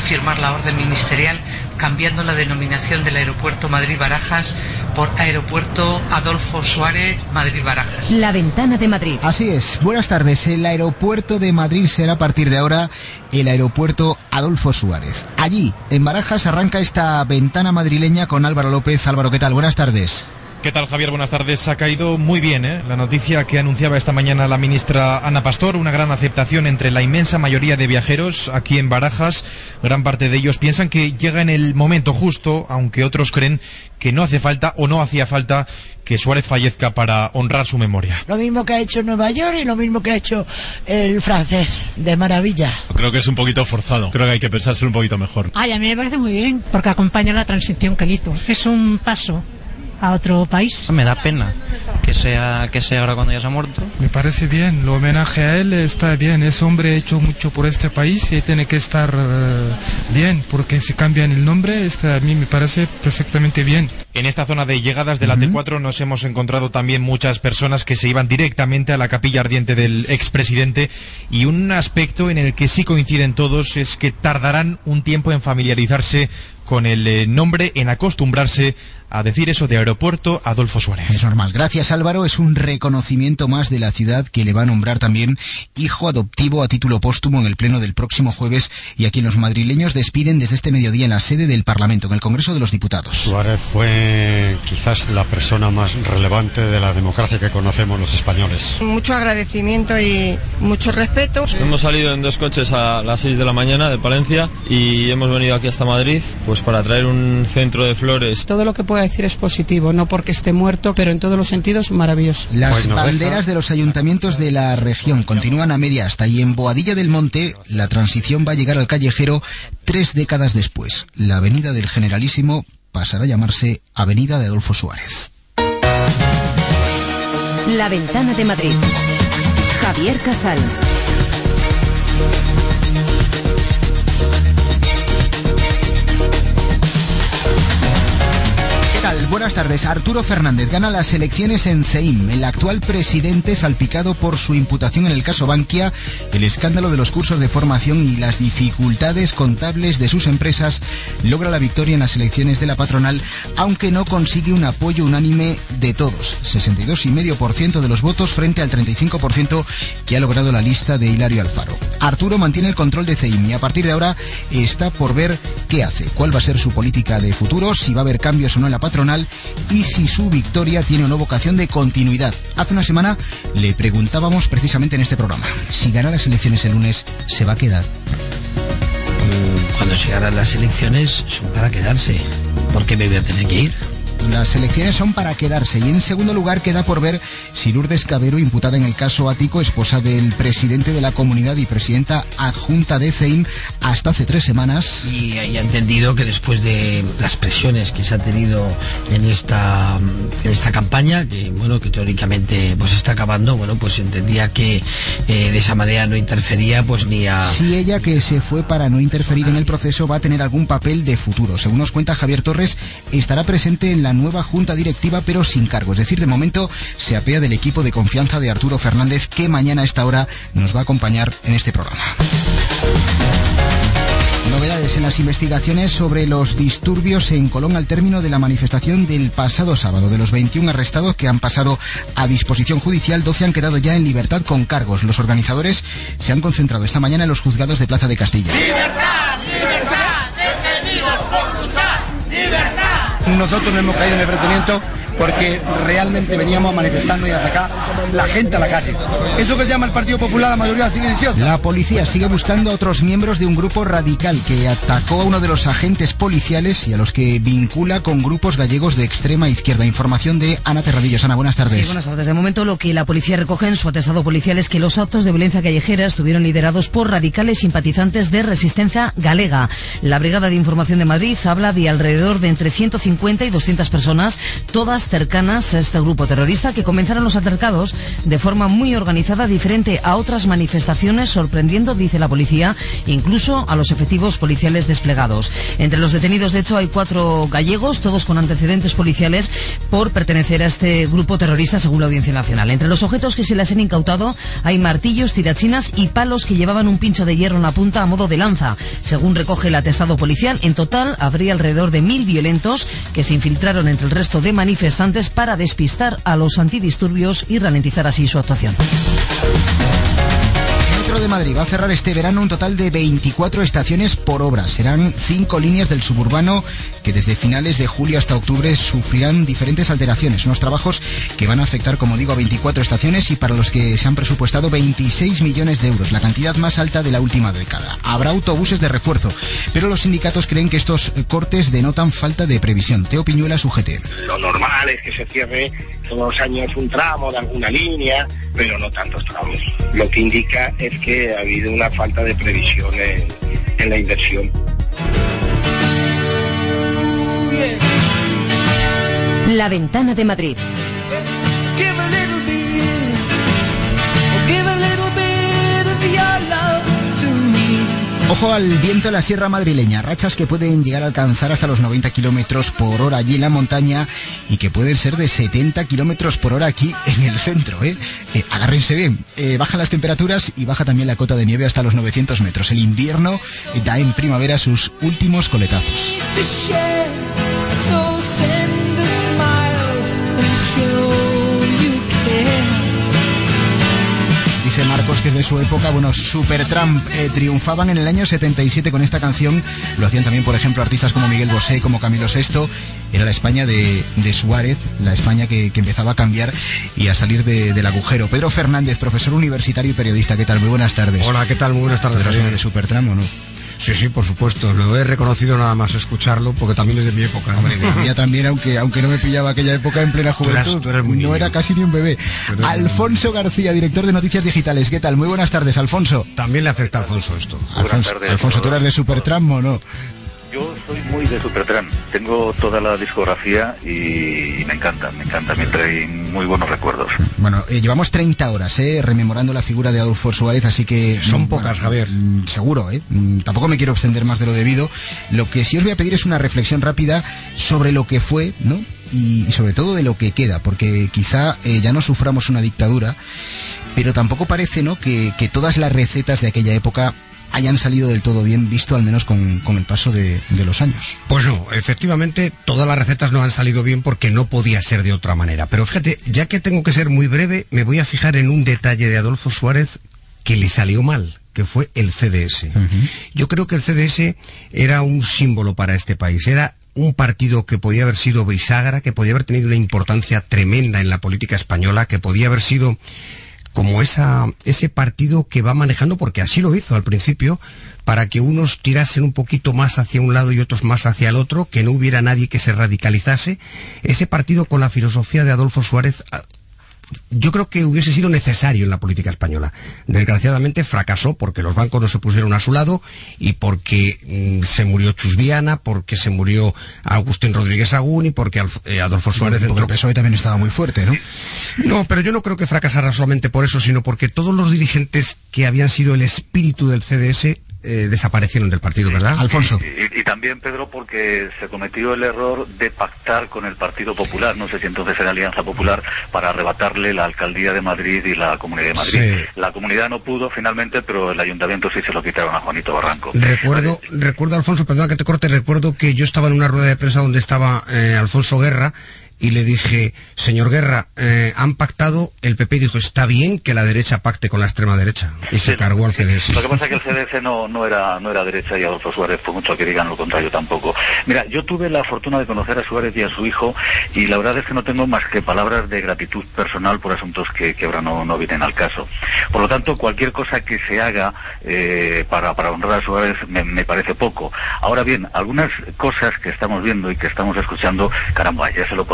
firmar la orden ministerial cambiando la denominación del aeropuerto Madrid-Barajas por Aeropuerto Adolfo Suárez Madrid-Barajas. La Ventana de Madrid. Así es. Buenas tardes. El aeropuerto de Madrid será a partir de ahora el aeropuerto Adolfo Suárez. Allí, en Barajas, arranca esta ventana madrileña con Álvaro López. Álvaro, ¿qué tal? Buenas tardes. ¿Qué tal, Javier? Buenas tardes. Ha caído muy bien, la noticia que anunciaba esta mañana la ministra Ana Pastor, una gran aceptación entre la inmensa mayoría de viajeros aquí en Barajas. Gran parte de ellos piensan que llega en el momento justo, aunque otros creen que no hace falta o no hacía falta que Suárez fallezca para honrar su memoria. Lo mismo que ha hecho Nueva York y lo mismo que ha hecho el francés, de maravilla. Creo que es un poquito forzado, creo que hay que pensárselo un poquito mejor. A mí me parece muy bien, porque acompaña la transición que él hizo. Es un paso a otro país. Me da pena que sea ahora cuando ya se ha muerto. Me parece bien, el homenaje a él está bien, ese hombre ha hecho mucho por este país y tiene que estar bien, porque si cambian el nombre, a mí me parece perfectamente bien. En esta zona de llegadas de la T4 nos hemos encontrado también muchas personas que se iban directamente a la capilla ardiente del expresidente, y un aspecto en el que sí coinciden todos es que tardarán un tiempo en familiarizarse con el nombre, en acostumbrarse a decir eso de Aeropuerto Adolfo Suárez. Es normal. Gracias, Álvaro. Es un reconocimiento más de la ciudad, que le va a nombrar también hijo adoptivo a título póstumo en el pleno del próximo jueves, y a quien los madrileños despiden desde este mediodía en la sede del Parlamento, en el Congreso de los Diputados. Suárez fue quizás la persona más relevante de la democracia que conocemos los españoles. Mucho agradecimiento y mucho respeto. Hemos salido en 2 coches a las 6 de la mañana de Palencia y hemos venido aquí hasta Madrid pues para traer un centro de flores. Todo lo que pueda decir es positivo, no porque esté muerto, pero en todos los sentidos maravilloso. Las banderas de los ayuntamientos de la región continúan a media asta, y en Boadilla del Monte la transición va a llegar al callejero 3 décadas después. La avenida del Generalísimo pasará a llamarse Avenida de Adolfo Suárez. La Ventana de Madrid. Javier Casal. Buenas tardes. Arturo Fernández gana las elecciones en CEIM. El actual presidente, salpicado por su imputación en el caso Bankia, el escándalo de los cursos de formación y las dificultades contables de sus empresas, logra la victoria en las elecciones de la patronal, aunque no consigue un apoyo unánime de todos. 62,5% de los votos frente al 35% que ha logrado la lista de Hilario Alfaro. Arturo mantiene el control de CEIM y a partir de ahora está por ver qué hace, cuál va a ser su política de futuro, si va a haber cambios o no en la patronal y si su victoria tiene o no vocación de continuidad. Hace una semana le preguntábamos precisamente en este programa: si gana las elecciones el lunes, ¿se va a quedar? Cuando se ganan las elecciones son para quedarse. ¿Por qué me voy a tener que ir? Las elecciones son para quedarse, y en segundo lugar queda por ver si Lourdes Cabero, imputada en el caso Ático, esposa del presidente de la comunidad y presidenta adjunta de CEIM hasta hace 3 semanas. Y ha entendido que después de las presiones que se ha tenido en esta campaña, que bueno, que teóricamente pues está acabando, bueno, pues entendía que de esa manera no interfería pues ni a... Si ella, que se fue para no interferir en el proceso, va a tener algún papel de futuro. Según nos cuenta Javier Torres, estará presente en la nueva junta directiva, pero sin cargo. Es decir, de momento se apea del equipo de confianza de Arturo Fernández, que mañana a esta hora nos va a acompañar en este programa. Novedades en las investigaciones sobre los disturbios en Colón al término de la manifestación del pasado sábado. De los 21 arrestados que han pasado a disposición judicial, 12 han quedado ya en libertad con cargos. Los organizadores se han concentrado esta mañana en los juzgados de Plaza de Castilla. ¡Libertad! ¡Libertad! ¡Detenidos por luchar! ¡Libertad! Nosotros no hemos caído en el enfrentamiento porque realmente veníamos a manifestarnos y a sacar la gente a la calle. Eso que se llama el Partido Popular, la mayoría silenciosa. La policía sigue buscando a otros miembros de un grupo radical que atacó a uno de los agentes policiales y a los que vincula con grupos gallegos de extrema izquierda. Información de Ana Terradillos. Ana, buenas tardes. Sí, buenas tardes. De momento, lo que la policía recoge en su atestado policial es que los actos de violencia callejera estuvieron liderados por radicales simpatizantes de Resistencia Galega. La Brigada de Información de Madrid habla de alrededor de entre 150 y 200 personas, todas personas cercanas a este grupo terrorista, que comenzaron los altercados de forma muy organizada, diferente a otras manifestaciones, sorprendiendo, dice la policía, incluso a los efectivos policiales desplegados. Entre los detenidos, de hecho, hay 4 gallegos, todos con antecedentes policiales por pertenecer a este grupo terrorista, según la Audiencia Nacional. Entre los objetos que se les han incautado hay martillos, tirachinas y palos que llevaban un pincho de hierro en la punta a modo de lanza. Según recoge el atestado policial, en total habría alrededor de 1000 violentos que se infiltraron entre el resto de manifestantes para despistar a los antidisturbios y ralentizar así su actuación. El Metro de Madrid va a cerrar este verano un total de 24 estaciones por obra. Serán 5 líneas del suburbano que desde finales de julio hasta octubre sufrirán diferentes alteraciones. Unos trabajos que van a afectar, como digo, a 24 estaciones y para los que se han presupuestado 26 millones de euros, la cantidad más alta de la última década. Habrá autobuses de refuerzo, pero los sindicatos creen que estos cortes denotan falta de previsión. Teo Piñuelas, UGT. Lo normal es que se cierre todos los años un tramo de alguna línea, pero no tantos tramos. Lo que indica es que ha habido una falta de previsión en la inversión. La Ventana de Madrid. Ojo al viento en la sierra madrileña, rachas que pueden llegar a alcanzar hasta los 90 kilómetros por hora allí en la montaña y que pueden ser de 70 kilómetros por hora aquí en el centro, agárrense bien. Bajan las temperaturas y baja también la cota de nieve hasta los 900 metros. El invierno da en primavera sus últimos coletazos. Dice Marcos que es de su época. Bueno, Supertramp triunfaban en el año 77 con esta canción. Lo hacían también, por ejemplo, artistas como Miguel Bosé, como Camilo VI. Era la España de Suárez, la España que empezaba a cambiar y a salir del agujero. Pedro Fernández, profesor universitario y periodista. ¿Qué tal? Muy buenas tardes. Hola, ¿qué tal? Muy buenas tardes. ¿De Supertramp o no? Sí, por supuesto. Lo he reconocido nada más escucharlo, porque también es de mi época. Hombre, de mía también, aunque no me pillaba aquella época en plena juventud. Tú eres muy niño. No era casi ni un bebé. Alfonso García, director de Noticias Digitales. ¿Qué tal? Muy buenas tardes, Alfonso. También le afecta a Alfonso esto. Alfonso, ¿tú eres de Supertramp o no? Yo soy muy de Supertramp, tengo toda la discografía y me encanta, me trae muy buenos recuerdos. Bueno, llevamos 30 horas rememorando la figura de Adolfo Suárez, así que... Son pocas, Javier. Seguro, tampoco me quiero extender más de lo debido. Lo que sí os voy a pedir es una reflexión rápida sobre lo que fue, ¿no? Y sobre todo de lo que queda, porque quizá ya no suframos una dictadura, pero tampoco parece, ¿no?, que todas las recetas de aquella época hayan salido del todo bien, visto al menos con el paso de los años. Pues no, efectivamente todas las recetas no han salido bien porque no podía ser de otra manera. Pero fíjate, ya que tengo que ser muy breve, me voy a fijar en un detalle de Adolfo Suárez que le salió mal, que fue el CDS. Yo creo que el CDS era un símbolo para este país, era un partido que podía haber sido bisagra, que podía haber tenido una importancia tremenda en la política española, que podía haber sido como ese partido que va manejando, porque así lo hizo al principio, para que unos tirasen un poquito más hacia un lado y otros más hacia el otro, que no hubiera nadie que se radicalizase. Ese partido con la filosofía de Adolfo Suárez, yo creo que hubiese sido necesario en la política española. Desgraciadamente fracasó porque los bancos no se pusieron a su lado y porque se murió Chus Viana, porque se murió Agustín Rodríguez Agún y porque Adolfo Suárez entró. El PSOE también estaba muy fuerte, ¿no? No, pero yo no creo que fracasara solamente por eso, sino porque todos los dirigentes que habían sido el espíritu del CDS desaparecieron del partido, ¿verdad? Alfonso. Y también, Pedro, porque se cometió el error de pactar con el Partido Popular, no sé si entonces era Alianza Popular, para arrebatarle la Alcaldía de Madrid y la Comunidad de Madrid. Sí. La Comunidad no pudo finalmente, pero el Ayuntamiento sí se lo quitaron a Juanito Barranco. Recuerdo, Alfonso, perdona que te corte, recuerdo que yo estaba en una rueda de prensa donde estaba Alfonso Guerra, y le dije, señor Guerra, han pactado, el PP dijo, está bien que la derecha pacte con la extrema derecha, y se cargó al CDS. Lo que pasa es que el CDS no era derecha y Adolfo Suárez, por mucho que digan lo contrario, tampoco. Mira, yo tuve la fortuna de conocer a Suárez y a su hijo, y la verdad es que no tengo más que palabras de gratitud personal por asuntos que ahora no vienen al caso. Por lo tanto, cualquier cosa que se haga para honrar a Suárez me parece poco. Ahora bien, algunas cosas que estamos viendo y que estamos escuchando, caramba, ya se lo podía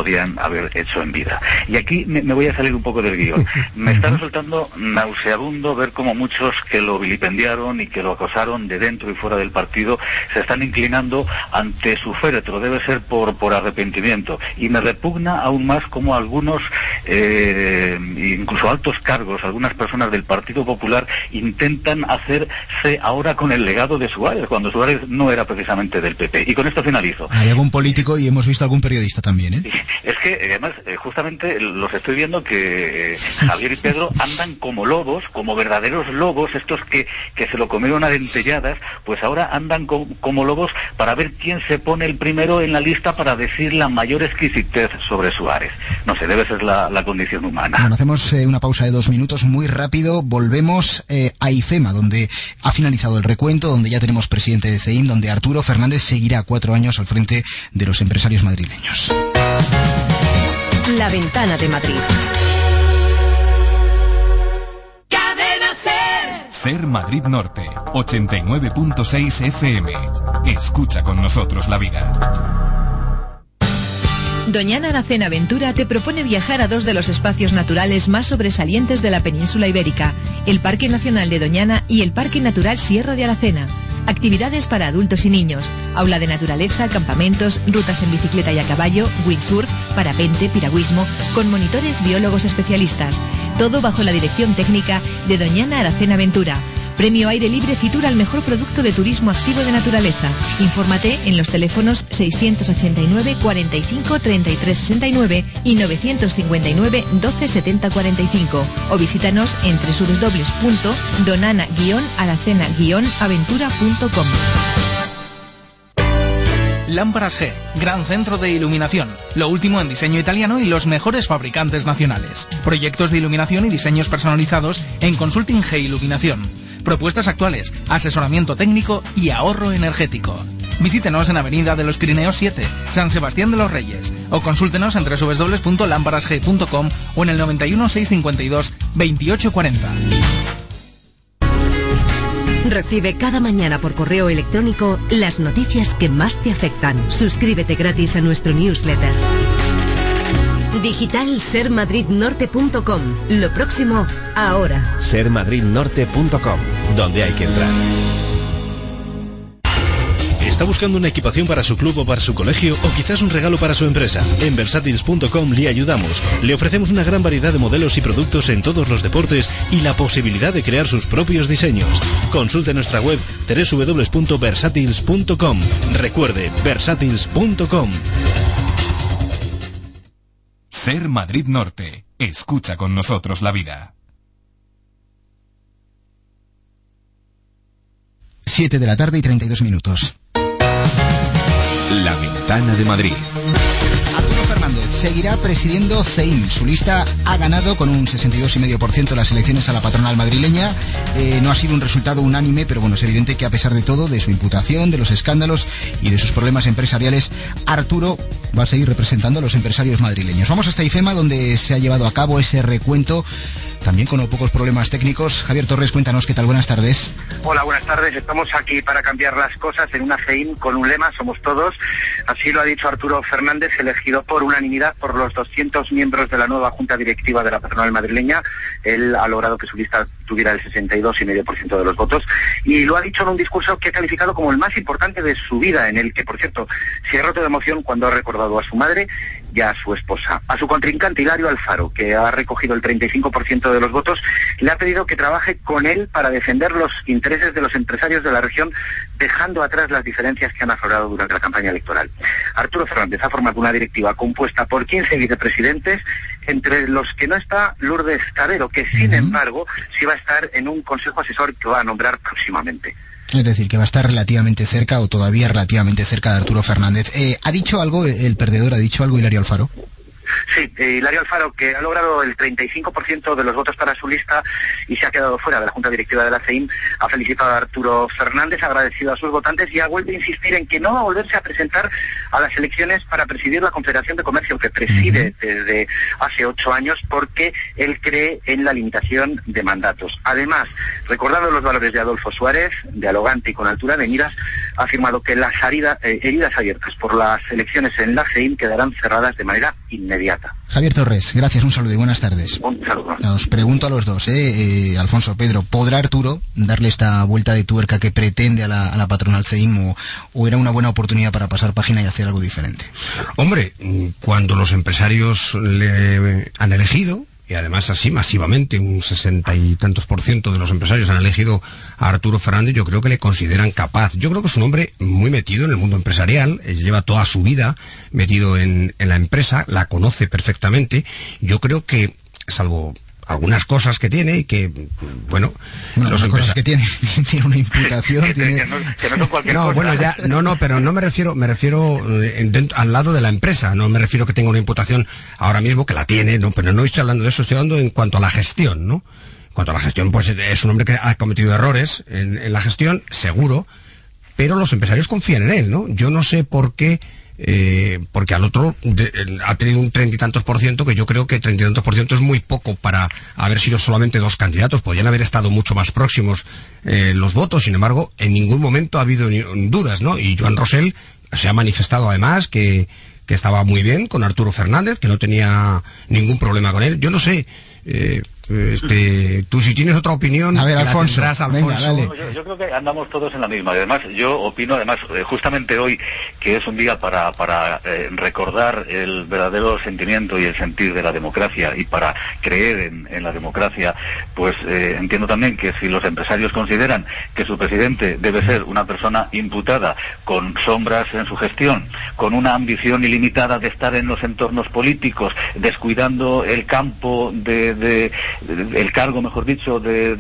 podrían haber hecho en vida. Y aquí me voy a salir un poco del guión. Me está resultando nauseabundo ver cómo muchos que lo vilipendiaron y que lo acosaron de dentro y fuera del partido se están inclinando ante su féretro. Debe ser por arrepentimiento. Y me repugna aún más como algunos, incluso altos cargos, algunas personas del Partido Popular intentan hacerse ahora con el legado de Suárez, cuando Suárez no era precisamente del PP. Y con esto finalizo. Hay algún político y hemos visto algún periodista también, ¿eh? Es que, además, justamente los estoy viendo que Javier y Pedro andan como lobos, como verdaderos lobos, estos que se lo comieron a dentelladas, pues ahora andan como lobos para ver quién se pone el primero en la lista para decir la mayor exquisitez sobre Suárez. No sé, debe ser la condición humana. Bueno, hacemos una pausa de 2 minutos, muy rápido, volvemos a IFEMA, donde ha finalizado el recuento, donde ya tenemos presidente de CEIM, donde Arturo Fernández seguirá 4 años al frente de los empresarios madrileños. La Ventana de Madrid. Ser Madrid Norte, 89.6 FM. Escucha con nosotros la vida. Doñana Aracena Aventura te propone viajar a 2 de los espacios naturales más sobresalientes de la península ibérica, el Parque Nacional de Doñana y el Parque Natural Sierra de Aracena. Actividades para adultos y niños, aula de naturaleza, campamentos, rutas en bicicleta y a caballo, windsurf, parapente, piragüismo, con monitores biólogos especialistas. Todo bajo la dirección técnica de Doñana Aracena Aventura. Premio Aire Libre Fitur al mejor producto de turismo activo de naturaleza. Infórmate en los teléfonos 689 45 33 69 y 959 12 70 45 o visítanos en www.donana-aracena-aventura.com. Lámparas G, gran centro de iluminación, lo último en diseño italiano y los mejores fabricantes nacionales. Proyectos de iluminación y diseños personalizados en Consulting G Iluminación. Propuestas actuales, asesoramiento técnico y ahorro energético. Visítenos en Avenida de los Pirineos 7, San Sebastián de los Reyes, o consúltenos en www.lamparasg.com o en el 91 652 2840. Recibe cada mañana por correo electrónico las noticias que más te afectan. Suscríbete gratis a nuestro newsletter. Digital sermadridnorte.com. Lo próximo, ahora. sermadridnorte.com, donde hay que entrar. ¿Está buscando una equipación para su club o para su colegio o quizás un regalo para su empresa? En Versatils.com le ayudamos. Le ofrecemos una gran variedad de modelos y productos en todos los deportes y la posibilidad de crear sus propios diseños. Consulte nuestra web www.versatils.com. Recuerde, Versatils.com. Ser Madrid Norte. Escucha con nosotros la vida. 7 de la tarde y 32 minutos. La Ventana de Madrid. Arturo Fernández seguirá presidiendo CEIM. Su lista ha ganado con un 62,5% las elecciones a la patronal madrileña. No ha sido un resultado unánime, pero bueno, es evidente que a pesar de todo, de su imputación, de los escándalos y de sus problemas empresariales, Arturo va a seguir representando a los empresarios madrileños. Vamos hasta IFEMA, donde se ha llevado a cabo ese recuento, también con no pocos problemas técnicos. Javier Torres, cuéntanos qué tal, buenas tardes. Hola, buenas tardes. Estamos aquí para cambiar las cosas en una CEIM con un lema, somos todos. Así lo ha dicho Arturo Fernández, elegido por unanimidad por los 200 miembros de la nueva Junta Directiva de la patronal madrileña. Él ha logrado que su lista tuviera el 62,5% de los votos y lo ha dicho en un discurso que ha calificado como el más importante de su vida, en el que, por cierto, se ha roto de emoción cuando ha recordado a su madre y a su esposa. A su contrincante Hilario Alfaro, que ha recogido el 35% de los votos, le ha pedido que trabaje con él para defender los intereses de los empresarios de la región, dejando atrás las diferencias que han aflorado durante la campaña electoral. Arturo Fernández ha formado una directiva compuesta por 15 vicepresidentes, entre los que no está Lourdes Cabero, que sin embargo sí va a estar en un consejo asesor que va a nombrar próximamente. Es decir, que va a estar relativamente cerca o todavía relativamente cerca de Arturo Fernández. ¿Ha dicho algo el perdedor? ¿Ha dicho algo Hilario Alfaro? Sí, Hilario Alfaro, que ha logrado el 35% de los votos para su lista y se ha quedado fuera de la Junta Directiva de la CEIM, ha felicitado a Arturo Fernández, ha agradecido a sus votantes y ha vuelto a insistir en que no va a volverse a presentar a las elecciones para presidir la Confederación de Comercio, que preside desde hace 8 años, porque él cree en la limitación de mandatos. Además, recordando los valores de Adolfo Suárez, dialogante y con altura de miras, ha afirmado que las heridas abiertas por las elecciones en la CEIM quedarán cerradas de manera inmediata. Javier Torres, gracias, un saludo y buenas tardes. Un saludo. Os pregunto a los dos, Alfonso, Pedro, ¿podrá Arturo darle esta vuelta de tuerca que pretende a la patronal CEIM o era una buena oportunidad para pasar página y hacer algo diferente? Hombre, cuando los empresarios le han elegido, y además así masivamente, un 60 y tantos % de los empresarios han elegido a Arturo Fernández, yo creo que le consideran capaz. Yo creo que es un hombre muy metido en el mundo empresarial, lleva toda su vida metido en la empresa, la conoce perfectamente. Yo creo que, salvo algunas cosas que tiene y que, bueno los cosas que tiene una imputación, que no son cualquier cosa. Bueno, ya, pero no me refiero al lado de la empresa, no me refiero que tenga una imputación ahora mismo, que la tiene, no, pero no estoy hablando de eso, estoy hablando en cuanto a la gestión, ¿no? En cuanto a la gestión, pues es un hombre que ha cometido errores en la gestión, seguro, pero los empresarios confían en él, ¿no? Yo no sé por qué, porque al otro ha tenido un 30 y tantos %, que yo creo que 30 y tantos % es muy poco para haber sido solamente 2 candidatos. Podrían haber estado mucho más próximos los votos. Sin embargo, en ningún momento ha habido dudas, ¿no? Y Joan Rosell se ha manifestado además que estaba muy bien con Arturo Fernández, que no tenía ningún problema con él. Yo no sé, tú si tienes otra opinión, a ver, Alfonso, Alfonso. Venga, yo creo que andamos todos en la misma. Además, yo opino, justamente hoy, que es un día para recordar el verdadero sentimiento y el sentir de la democracia y para creer en la democracia, pues entiendo también que si los empresarios consideran que su presidente debe ser una persona imputada con sombras en su gestión, con una ambición ilimitada de estar en los entornos políticos, descuidando el campo el cargo, mejor dicho, de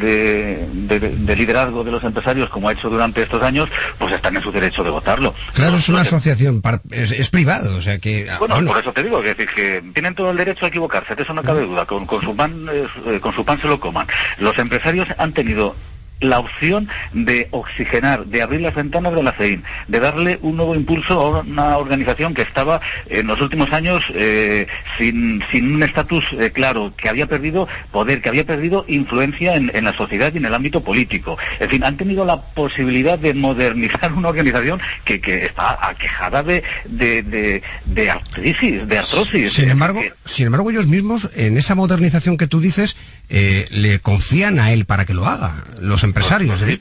liderazgo de los empresarios, como ha hecho durante estos años, pues están en su derecho de votarlo. Claro, es una asociación, es privado, o sea que... Bueno, por eso te digo, que tienen todo el derecho a equivocarse, de eso no cabe duda, con su pan se lo coman. Los empresarios han tenido la opción de oxigenar, de abrir las ventanas de la CEIM, de darle un nuevo impulso a una organización que estaba en los últimos años sin un estatus claro, que había perdido poder, que había perdido influencia en la sociedad y en el ámbito político. En fin, han tenido la posibilidad de modernizar una organización que está aquejada de artrosis. Sin embargo, ellos mismos, en esa modernización que tú dices, le confían a él para que lo haga, los empresarios. Dime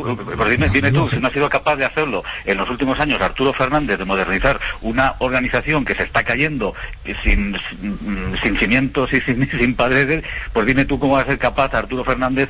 tú, si no ha sido capaz de hacerlo en los últimos años Arturo Fernández, de modernizar una organización que se está cayendo sin cimientos y sin paredes, pues dime tú cómo va a ser capaz Arturo Fernández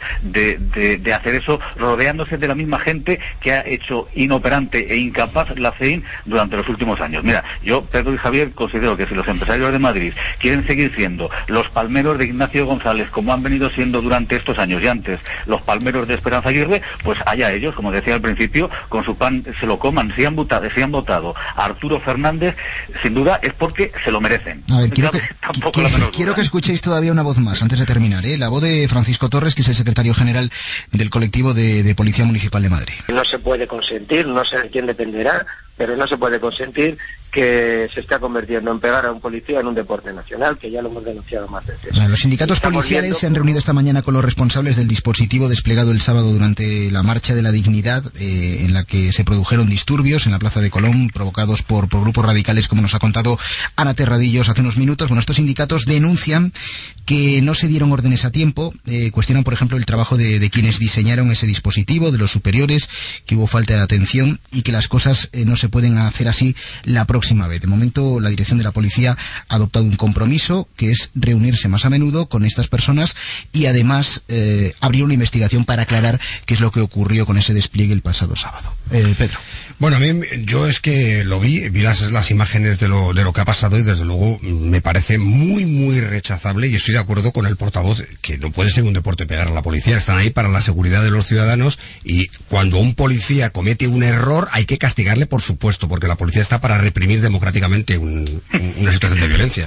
de hacer eso, rodeándose de la misma gente que ha hecho inoperante e incapaz la CEIM durante los últimos años. Mira, yo, Pedro y Javier, considero que si los empresarios de Madrid quieren seguir siendo los palmeros de Ignacio González, como han venido siendo durante estos años y antes los palmeros de Esperanza Aguirre, pues allá ellos, como decía al principio, con su pan se lo coman. Si han votado a Arturo Fernández, sin duda es porque se lo merecen. A ver, quiero que escuchéis todavía una voz más antes de terminar, la voz de Francisco Torres, que es el secretario general del colectivo de Policía Municipal de Madrid. No se puede consentir, no sé de quién dependerá, pero no se puede consentir que se está convirtiendo en pegar a un policía en un deporte nacional, que ya lo hemos denunciado más veces. Los sindicatos policiales se han reunido esta mañana con los responsables del dispositivo desplegado el sábado durante la Marcha de la Dignidad, en la que se produjeron disturbios en la Plaza de Colón, provocados por grupos radicales, como nos ha contado Ana Terradillos hace unos minutos. Bueno, estos sindicatos denuncian que no se dieron órdenes a tiempo, cuestionan, por ejemplo, el trabajo de quienes diseñaron ese dispositivo, de los superiores, que hubo falta de atención y que las cosas no se pueden hacer así la próxima vez. De momento, la dirección de la policía ha adoptado un compromiso, que es reunirse más a menudo con estas personas y además abrir una investigación para aclarar qué es lo que ocurrió con ese despliegue el pasado sábado. Pedro. Bueno, a mí, yo es que lo vi las imágenes de lo que ha pasado y desde luego me parece muy, muy rechazable, y estoy de acuerdo con el portavoz que no puede ser un deporte pegar a la policía. Están ahí para la seguridad de los ciudadanos, y cuando un policía comete un error hay que castigarle, por supuesto, porque la policía está para reprimir democráticamente una situación de violencia.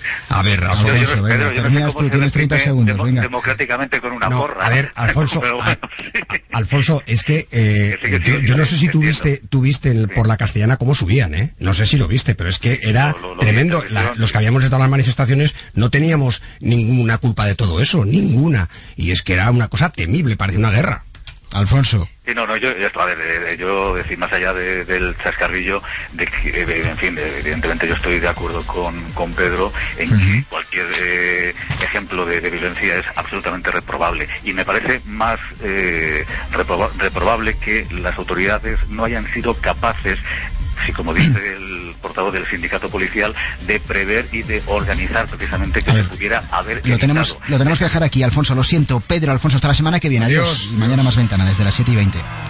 A ver, Alfonso, venga, terminas tú, tienes 30 segundos, venga. Democráticamente con una porra. A ver, Alfonso, Alfonso, es que yo no sé si tú viste por la Castellana cómo subían, ¿eh? No sé si lo viste, pero es que era tremendo. Los que habíamos estado en las manifestaciones no teníamos ninguna culpa de todo eso, ninguna. Y es que era una cosa temible, parecía una guerra. Alfonso. Sí, yo decir, más allá del chascarrillo, de que, en fin, evidentemente yo estoy de acuerdo con Pedro en que cualquier ejemplo de violencia es absolutamente reprobable. Y me parece más reprobable que las autoridades no hayan sido capaces, si como dice el portavoz del sindicato policial, de prever y de organizar precisamente que se pudiera haber evitado. Lo tenemos que dejar aquí, Alfonso, lo siento. Pedro, Alfonso, hasta la semana que viene. Adiós. Y mañana más ventana, desde las 7:20.